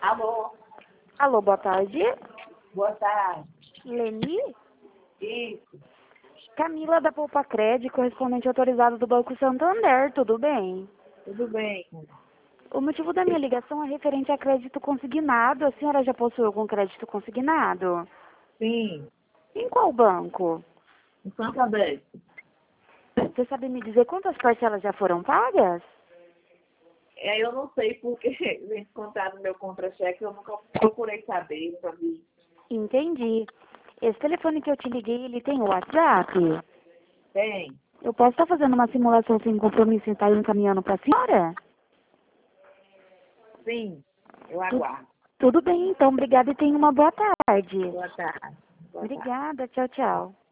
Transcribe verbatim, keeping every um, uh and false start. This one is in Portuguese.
Alô, Alô, boa tarde. boa tarde. Leni? Isso, Camila da Poupa Crédito, correspondente autorizado do Banco Santander, tudo bem? tudo bem? O motivo da minha ligação é referente a crédito consignado. A senhora já possui algum crédito consignado? Sim, Em qual banco? em Santander. Você sabe me dizer quantas parcelas já foram pagas? É, eu não sei porque vem descontar no meu contra-cheque, eu nunca procurei saber, nunca vi. Entendi. Esse telefone que eu te liguei, ele tem o WhatsApp? Tem, Eu posso estar fazendo uma simulação sem compromisso e estar encaminhando para a senhora? sim, eu Tu- aguardo. Tudo bem, então. Obrigada e tenha uma boa tarde. Boa tarde. Boa tarde. Obrigada. Tchau, tchau.